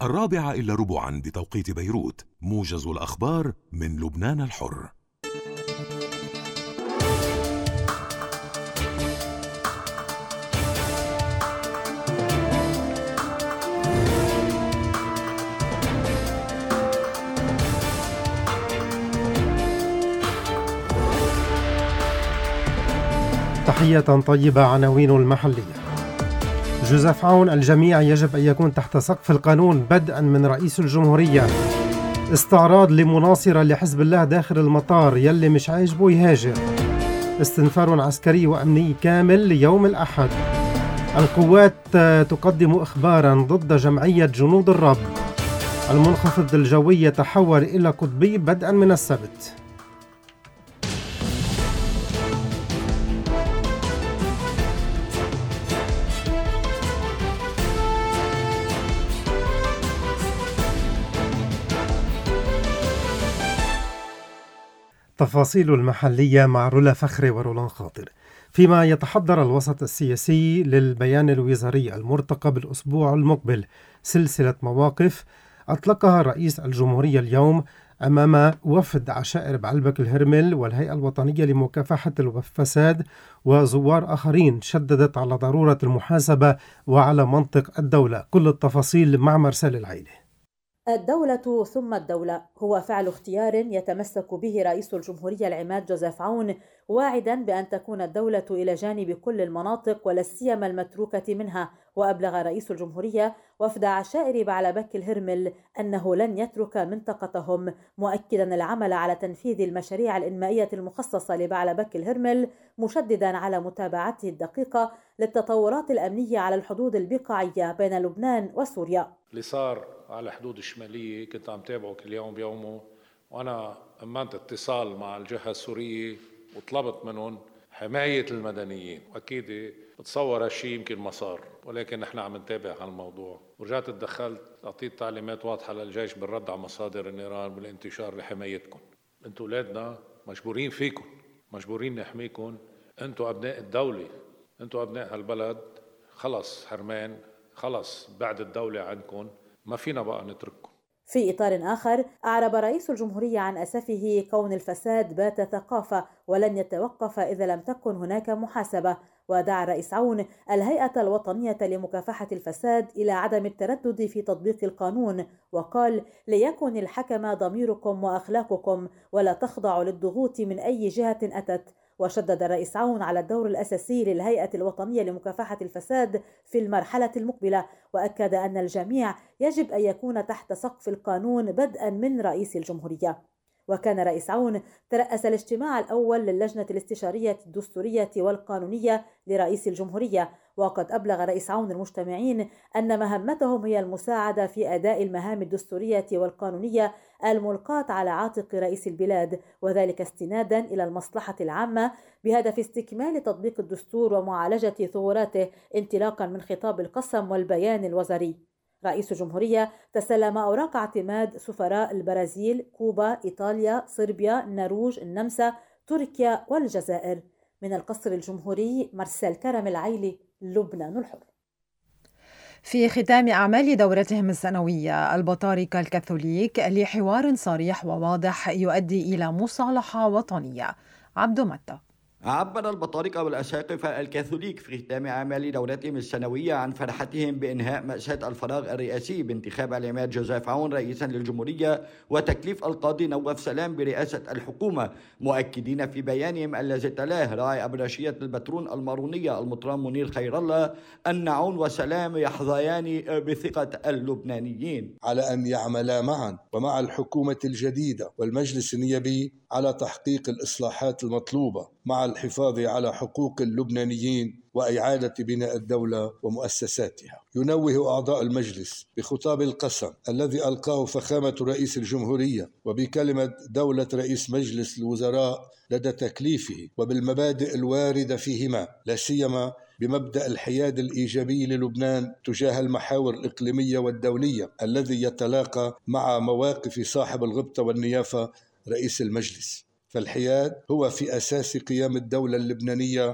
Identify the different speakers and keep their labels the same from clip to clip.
Speaker 1: 4:15 بتوقيت بيروت. موجز الأخبار من لبنان الحر.
Speaker 2: تحية طيبة. عناوين المحلية. جوزيف عون: الجميع يجب أن يكون تحت سقف القانون بدءا من رئيس الجمهورية. استعراض لمناصرة لحزب الله داخل المطار: يلي مش عاجبه يهاجر. استنفار عسكري وأمني كامل يوم الأحد. القوات تقدم إخبارا ضد جمعية جنود الرب. المنخفض الجوي يتحول إلى قطبي بدءا من السبت. تفاصيل المحلية مع رولا فخري ورولان خاطر. فيما يتحضر الوسط السياسي للبيان الوزاري المرتقب الأسبوع المقبل سلسلة مواقف أطلقها رئيس الجمهورية اليوم أمام وفد عشائر بعلبك الهرمل والهيئة الوطنية لمكافحة الفساد وزوار آخرين، شددت على ضرورة المحاسبة وعلى منطق الدولة. كل التفاصيل مع مرسال العيلة.
Speaker 3: الدولة ثم الدولة هو فعل اختيار يتمسك به رئيس الجمهورية العماد جوزيف عون، واعدا بأن تكون الدولة إلى جانب كل المناطق ولا سيما المتروكة منها. وأبلغ رئيس الجمهورية وفد عشائر بعلبك الهرمل أنه لن يترك منطقتهم، مؤكدا العمل على تنفيذ المشاريع الإنمائية المخصصة لبعلبك الهرمل، مشددا على متابعته الدقيقة للتطورات الأمنية على الحدود البقاعية بين لبنان وسوريا.
Speaker 4: اللي صار على الحدود الشمالية كنت عم تابعه كل يوم بيومه، وأنا أمنت اتصال مع الجهة السورية وطلبت منهم حماية المدنيين، وأكيد بتصور هالشيء يمكن ما صار، ولكن نحن عم نتابع هالموضوع. ورجعت تدخلت أعطيت تعليمات واضحة للجيش بالرد على مصادر النيران بالانتشار لحمايتكم. أنتوا أولادنا مجبورين فيكم، مجبورين نحميكم. أنتوا أبناء الدولة، أنتوا أبناء هالبلد. خلص حرمان، خلص بعد الدولة عنكم، ما فينا بقى نترككم.
Speaker 3: في إطار آخر، أعرب رئيس الجمهورية عن أسفه كون الفساد بات ثقافة ولن يتوقف إذا لم تكن هناك محاسبة. ودعا الرئيس عون الهيئة الوطنية لمكافحة الفساد إلى عدم التردد في تطبيق القانون، وقال: ليكن الحكم ضميركم وأخلاقكم ولا تخضعوا للضغوط من أي جهة أتت. وشدد الرئيس عون على الدور الأساسي للهيئة الوطنية لمكافحة الفساد في المرحلة المقبلة، وأكد أن الجميع يجب أن يكون تحت سقف القانون بدءا من رئيس الجمهورية. وكان رئيس عون ترأس الاجتماع الأول للجنة الاستشارية الدستورية والقانونية لرئيس الجمهورية، وقد أبلغ رئيس عون المجتمعين أن مهمتهم هي المساعدة في أداء المهام الدستورية والقانونية الملقاة على عاتق رئيس البلاد، وذلك استنادا إلى المصلحة العامة بهدف استكمال تطبيق الدستور ومعالجة ثغراته انطلاقا من خطاب القسم والبيان الوزاري. رئيس الجمهورية تسلم أوراق اعتماد سفراء البرازيل، كوبا، إيطاليا، صربيا، النرويج، النمسا، تركيا والجزائر. من القصر الجمهوري، مرسال كرم العيلي، لبنان الحر.
Speaker 5: في ختام أعمال دورتهم السنوية، البطاركة الكاثوليك لحوار صريح وواضح يؤدي إلى مصالحة وطنية. عبد متى.
Speaker 6: عبر البطاركة والأساقفة الكاثوليك في ختام أعمال دورتهم السنوية عن فرحتهم بإنهاء مأساة الفراغ الرئاسي بانتخاب العماد جوزيف عون رئيسا للجمهورية وتكليف القاضي نواف سلام برئاسة الحكومة، مؤكدين في بيانهم الذي تلاه راعي أبرشية البترون المارونية المطران منير خير الله أن عون وسلام يحظيان بثقة اللبنانيين
Speaker 7: على أن يعملا معا ومع الحكومة الجديدة والمجلس النيابي على تحقيق الإصلاحات المطلوبة مع الحفاظ على حقوق اللبنانيين وإعادة بناء الدولة ومؤسساتها. ينوه أعضاء المجلس بخطاب القسم الذي ألقاه فخامة رئيس الجمهورية وبكلمة دولة رئيس مجلس الوزراء لدى تكليفه وبالمبادئ الواردة فيهما، لا سيما بمبدأ الحياد الإيجابي للبنان تجاه المحاور الإقليمية والدولية الذي يتلاقى مع مواقف صاحب الغبطة والنيافة رئيس المجلس. فالحياد هو في أساس قيام الدولة اللبنانية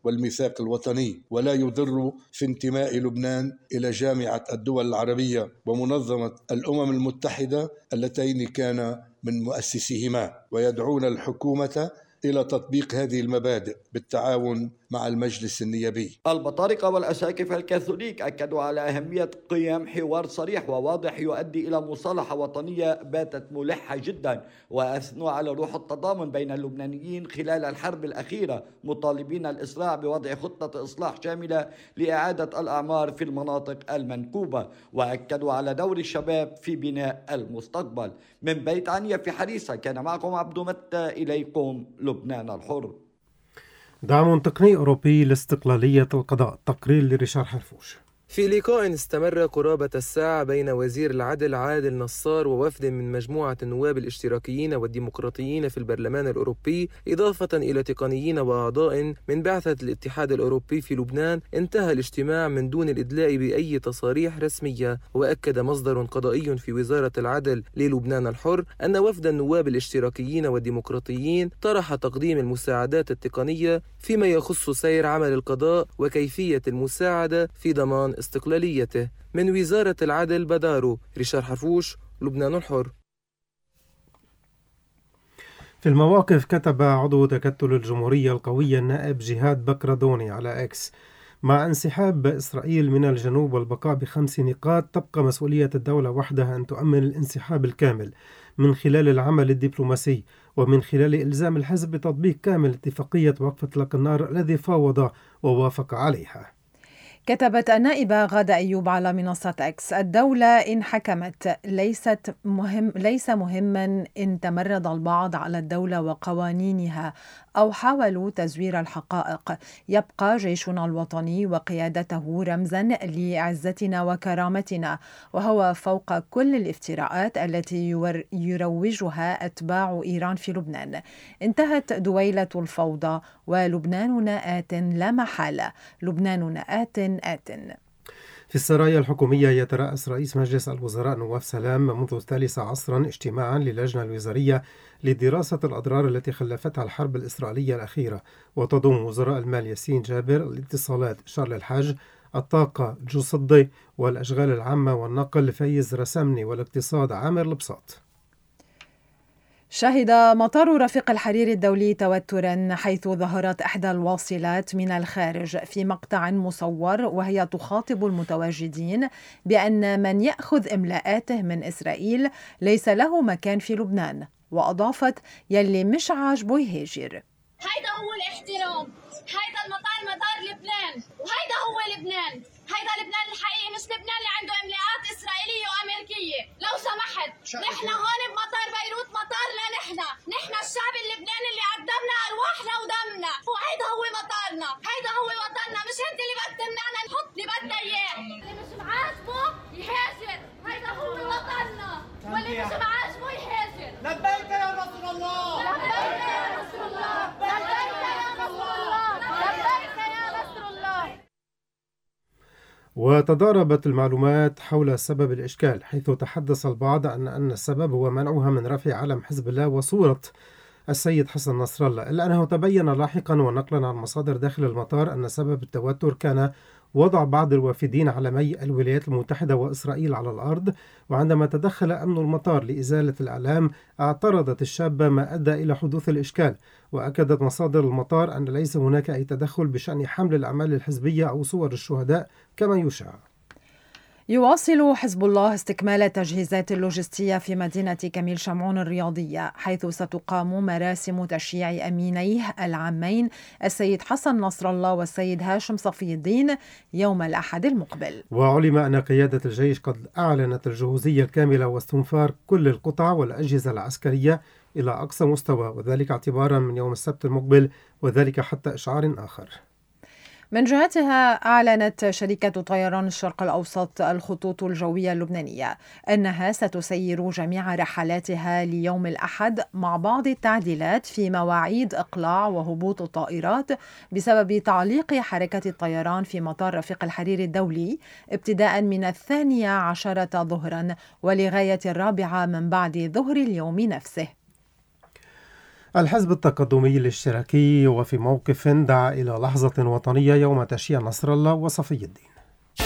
Speaker 7: والميثاق الوطني، ولا يضر في انتماء لبنان إلى جامعة الدول العربية ومنظمة الأمم المتحدة اللتين كان من مؤسسيهما، ويدعون الحكومة إلى تطبيق هذه المبادئ بالتعاون مع المجلس النيابي.
Speaker 6: البطاركة والأساقفة الكاثوليك أكدوا على أهمية قيام حوار صريح وواضح يؤدي إلى مصالحة وطنية باتت ملحة جدا، وأثنوا على روح التضامن بين اللبنانيين خلال الحرب الأخيرة، مطالبين الإسراع بوضع خطة إصلاح شاملة لإعادة الأعمار في المناطق المنكوبة، وأكدوا على دور الشباب في بناء المستقبل. من بيت عنيا في حريصة كان معكم عبد متى، إليكم لبنان الحر.
Speaker 2: دعم تقني أوروبي لاستقلالية القضاء. تقرير لريشار حرفوش.
Speaker 8: في لقاء استمر قرابة الساعة بين وزير العدل عادل نصار ووفد من مجموعة النواب الاشتراكيين والديمقراطيين في البرلمان الأوروبي، إضافة إلى تقنيين وأعضاء من بعثة الاتحاد الأوروبي في لبنان، انتهى الاجتماع من دون الإدلاء بأي تصاريح رسمية. وأكد مصدر قضائي في وزارة العدل للبنان الحر أن وفد النواب الاشتراكيين والديمقراطيين طرح تقديم المساعدات التقنية فيما يخص سير عمل القضاء وكيفية المساعدة في ضمان استقلاليته. من وزارة العدل بدارو، ريشار حرفوش، لبنان الحر.
Speaker 2: في المواقف، كتب عضو تكتل الجمهورية القوية النائب جهاد بكردوني على إكس: مع انسحاب إسرائيل من الجنوب والبقاء ب5 نقاط، تبقى مسؤولية الدولة وحدها أن تؤمن الانسحاب الكامل من خلال العمل الدبلوماسي، ومن خلال إلزام الحزب بتطبيق كامل اتفاقية وقف إطلاق النار الذي فاوض ووافق عليها.
Speaker 5: كتبت النائبة غادة أيوب على منصة إكس: الدولة إن حكمت ليس مهما إن تمرد البعض على الدولة وقوانينها أو حاولوا تزوير الحقائق، يبقى جيشنا الوطني وقيادته رمزا لعزتنا وكرامتنا، وهو فوق كل الافتراءات التي يروجها أتباع إيران في لبنان. انتهت دويلة الفوضى ولبناننا آت لا محالة، لبناننا آت.
Speaker 2: في السرايا الحكومية، يترأس رئيس مجلس الوزراء نواف سلام منذ الثالثة عصرا اجتماعا للجنة الوزارية لدراسة الأضرار التي خلفتها الحرب الإسرائيلية الأخيرة، وتضم وزراء المال ياسين جابر، الاتصالات شارل الحاج، الطاقة جو صدي، والأشغال العامة والنقل فايز رسمني، والاقتصاد عامر البساط.
Speaker 5: شهد مطار رفيق الحريري الدولي توترا، حيث ظهرت إحدى الواصلات من الخارج في مقطع مصور وهي تخاطب المتواجدين بأن من يأخذ إملاءاته من إسرائيل ليس له مكان في لبنان، وأضافت: يلي مش عاجبه يهاجر.
Speaker 9: هيدا هو الاحترام، هيدا المطار مطار لبنان، وهيدا هو لبنان، هيدا لبنان الحقيقي، مش لبنان اللي عنده املاءات اسرائيليه وامريكيه. لو سمحت، نحن هون بمطار بيروت، مطارنا نحن الشعب اللبناني اللي قدمنا ارواحنا ودمنا، وهيدا هو مطارنا، هيدا هو وطننا، مش انت اللي بدك تمنعنا نحط اللي بدنا اياه. اللي مش معاجبه يهاجر، هيدا هو وطننا، واللي مش معاجبه يهاجر. لبيك يا رسول الله، لبيك يا رسول الله، لبيك يا رسول الله، لبيك يا رسول الله.
Speaker 2: وتضاربت المعلومات حول سبب الإشكال، حيث تحدث البعض أن السبب هو منعها من رفع علم حزب الله وصورة السيد حسن نصر الله، إلا أنه تبين لاحقا ونقلا عن مصادر داخل المطار أن سبب التوتر كان وضع بعض الوافدين علمي الولايات المتحدة وإسرائيل على الأرض، وعندما تدخل أمن المطار لإزالة الأعلام اعترضت الشابة ما أدى إلى حدوث الإشكال. وأكدت مصادر المطار أن ليس هناك أي تدخل بشأن حمل الأعمال الحزبية أو صور الشهداء كما يشاع.
Speaker 5: يواصل حزب الله استكمال التجهيزات اللوجستية في مدينة كميل شمعون الرياضية، حيث ستقام مراسم تشييع أمينيه العامين السيد حسن نصر الله والسيد هاشم صفي الدين يوم الأحد المقبل.
Speaker 2: وعلم أن قيادة الجيش قد أعلنت الجهوزية الكاملة واستنفار كل القطع والأجهزة العسكرية إلى أقصى مستوى، وذلك اعتبارا من يوم السبت المقبل، وذلك حتى إشعار آخر.
Speaker 5: من جهتها، أعلنت شركة طيران الشرق الأوسط الخطوط الجوية اللبنانية أنها ستسير جميع رحلاتها ليوم الأحد مع بعض التعديلات في مواعيد إقلاع وهبوط الطائرات بسبب تعليق حركة الطيران في مطار رفيق الحريري الدولي ابتداء من 12 ظهرا ولغاية 4 من بعد ظهر اليوم نفسه.
Speaker 2: الحزب التقدمي الاشتراكي وفي موقف دعا إلى لحظة وطنية يوم تشييع نصر الله وصفي الدين.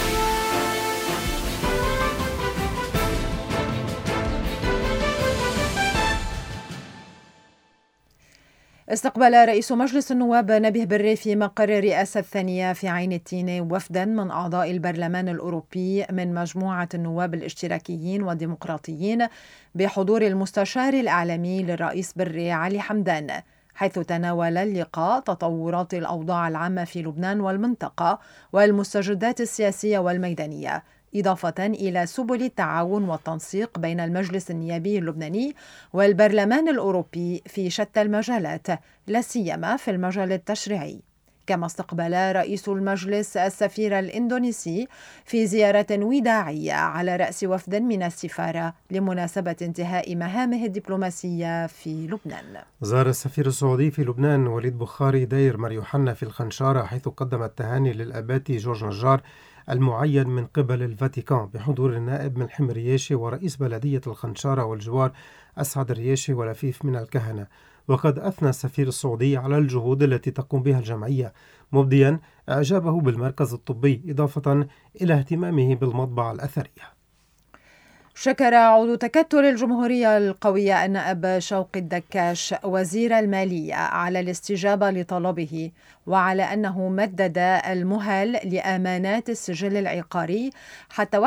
Speaker 5: استقبل رئيس مجلس النواب نبيه بري في مقر الرئاسة الثانية في عين التينة وفدا من أعضاء البرلمان الأوروبي من مجموعة النواب الاشتراكيين والديمقراطيين بحضور المستشار الإعلامي للرئيس بري علي حمدان، حيث تناول اللقاء تطورات الأوضاع العامة في لبنان والمنطقة والمستجدات السياسية والميدانية، إضافة إلى سبل التعاون والتنسيق بين المجلس النيابي اللبناني والبرلمان الأوروبي في شتى المجالات، لا سيما في المجال التشريعي. كما استقبل رئيس المجلس السفير الإندونيسي في زيارة وداعية على رأس وفد من السفارة لمناسبة انتهاء مهامه الدبلوماسية في لبنان.
Speaker 2: زار السفير السعودي في لبنان وليد بخاري دير مار يوحنا في الخنشارة، حيث قدم التهاني للأباتي جورج نجار المعين من قبل الفاتيكان بحضور النائب من حمر رياشي ورئيس بلدية الخنشارة والجوار أسعد رياشي ولفيف من الكهنة. وقد أثنى السفير السعودي على الجهود التي تقوم بها الجمعية، مبديا إعجابه بالمركز الطبي إضافة إلى اهتمامه بالمطبعة الأثرية.
Speaker 5: شكر عضو تكتل الجمهورية القوية النائب شوقي الدكاش وزير المالية على الاستجابة لطلبه، وعلى أنه مدد المهل لأمانات السجل العقاري حتى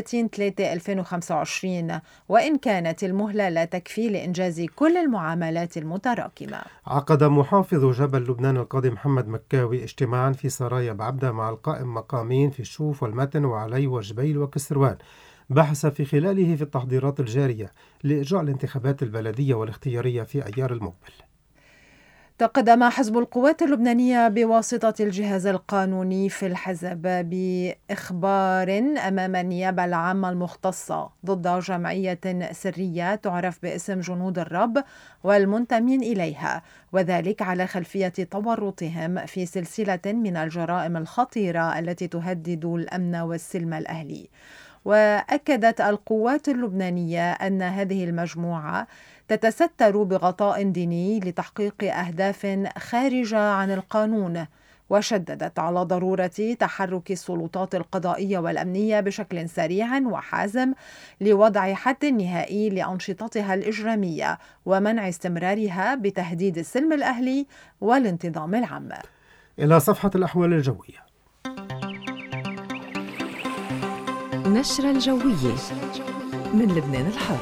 Speaker 5: 31/3/2025، وإن كانت المهلة لا تكفي لإنجاز كل المعاملات المتراكمة.
Speaker 2: عقد محافظ جبل لبنان القاضي محمد مكاوي اجتماعا في سرايا بعبدة مع القائم مقامين في الشوف والمتن وعلي وجبيل وكسروان، بحث في خلاله في التحضيرات الجارية لإجراء الانتخابات البلدية والاختيارية في أيار المقبل.
Speaker 5: تقدم حزب القوات اللبنانية بواسطة الجهاز القانوني في الحزب بإخبار أمام النيابة العامة المختصة ضد جمعية سرية تعرف باسم جنود الرب والمنتمين إليها، وذلك على خلفية تورطهم في سلسلة من الجرائم الخطيرة التي تهدد الأمن والسلم الأهلي. وأكدت القوات اللبنانية أن هذه المجموعة تتستر بغطاء ديني لتحقيق أهداف خارجة عن القانون، وشددت على ضرورة تحرك السلطات القضائية والأمنية بشكل سريع وحازم لوضع حد نهائي لأنشطتها الإجرامية ومنع استمرارها بتهديد السلم الأهلي والانتظام العام.
Speaker 2: إلى صفحة الأحوال الجوية.
Speaker 10: نشرة الجوية من لبنان الحر.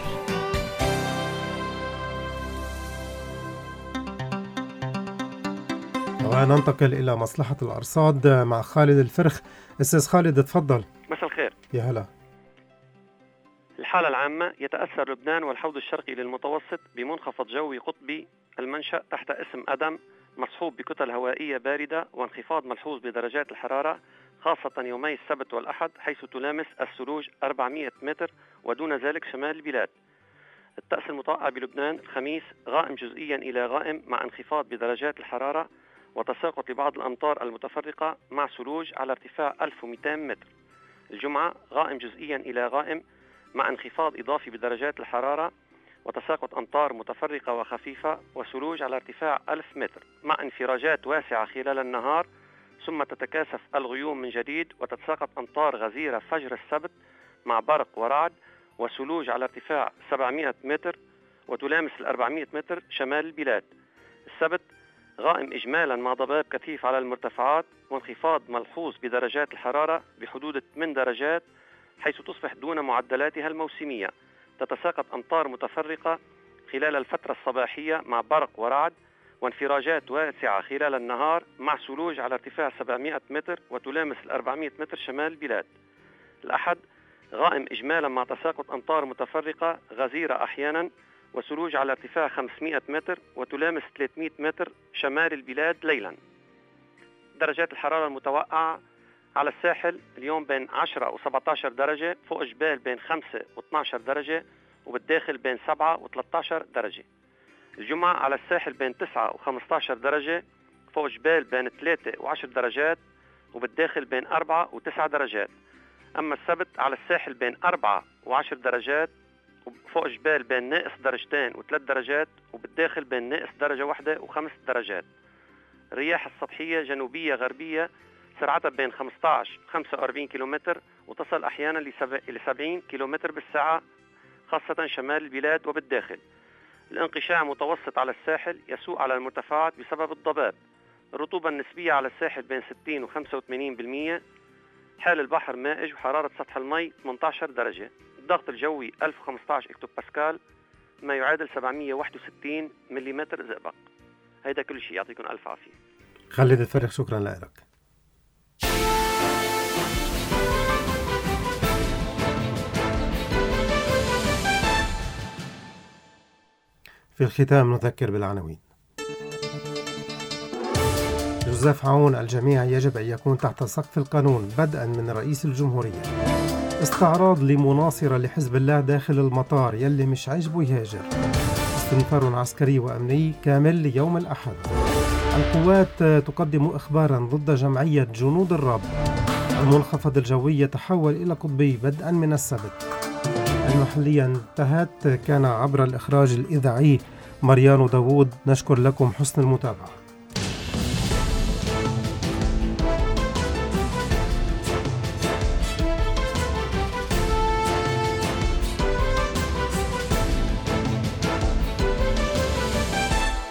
Speaker 2: وننتقل إلى مصلحة الأرصاد مع خالد الفرخ. أستاذ خالد تفضل.
Speaker 11: مساء الخير.
Speaker 2: يا هلا.
Speaker 11: الحالة العامة: يتأثر لبنان والحوض الشرقي للمتوسط بمنخفض جوي قطبي المنشأ تحت اسم أدم مصحوب بكتل هوائية باردة وانخفاض ملحوظ بدرجات الحرارة، خاصة يومي السبت والأحد حيث تلامس الثلوج 400 متر ودون ذلك شمال البلاد. الطقس المتوقع بلبنان الخميس: غائم جزئيا إلى غائم مع انخفاض بدرجات الحرارة وتساقط لبعض الأمطار المتفرقة مع ثلوج على ارتفاع 1200 متر. الجمعة: غائم جزئيا إلى غائم مع انخفاض إضافي بدرجات الحرارة وتساقط أمطار متفرقة وخفيفة وثلوج على ارتفاع 1000 متر مع انفراجات واسعة خلال النهار، ثم تتكاثف الغيوم من جديد وتتساقط أمطار غزيرة فجر السبت مع برق ورعد وثلوج على ارتفاع 700 متر وتلامس 400 متر شمال البلاد. السبت: غائم إجمالا مع ضباب كثيف على المرتفعات وانخفاض ملحوظ بدرجات الحرارة بحدود 8 درجات حيث تصبح دون معدلاتها الموسمية. تتساقط أمطار متفرقة خلال الفترة الصباحية مع برق ورعد وانفراجات واسعة خلال النهار مع ثلوج على ارتفاع 700 متر وتلامس 400 متر شمال البلاد. الأحد: غائم إجمالا مع تساقط أمطار متفرقة غزيرة أحيانا وثلوج على ارتفاع 500 متر وتلامس 300 متر شمال البلاد ليلا. درجات الحرارة المتوقعة: على الساحل اليوم بين 10 و17 درجة، فوق جبال بين 5 و12 درجة، وبالداخل بين 7 و13 درجة. الجمعة على الساحل بين 9 و15 درجة، فوق جبال بين 3 و10 درجات، وبالداخل بين 4 و9 درجات. أما السبت على الساحل بين 4 و10 درجات، وفوق جبال بين ناقص 2 و3 درجات، وبالداخل بين ناقص 1 و5 درجات. الرياح السطحية جنوبية غربية سرعتها بين 15-45 كيلومتر، وتصل أحيانا إلى 70 كيلومتر بالساعة، خاصة شمال البلاد وبالداخل. الانقشاع متوسط على الساحل، يسوء على المرتفعات بسبب الضباب. الرطوبة النسبية على الساحل بين 60 و85%. حال البحر مائج، وحرارة سطح المي 18 درجة. الضغط الجوي 1015 اكتوباسكال، ما يعادل 761 ملم زئبق. هيدا كل شيء، يعطيكم ألف عافية.
Speaker 2: خالد الفرخ، شكرا لك. في الختام نذكر بالعناوين. جوزيف عون: الجميع يجب أن يكون تحت سقف القانون بدءا من رئيس الجمهورية. استعراض لمناصرة لحزب الله داخل المطار، يلي مش عاجبه يهاجر. استنفار عسكري وأمني كامل ليوم الأحد. القوات تقدم إخبارا ضد جمعية جنود الرب. المنخفض الجوي يتحول إلى قطبي بدءا من السبت. المحلية انتهت، كان عبر الإخراج الإذاعي مريان داوود. نشكر لكم حسن المتابعة.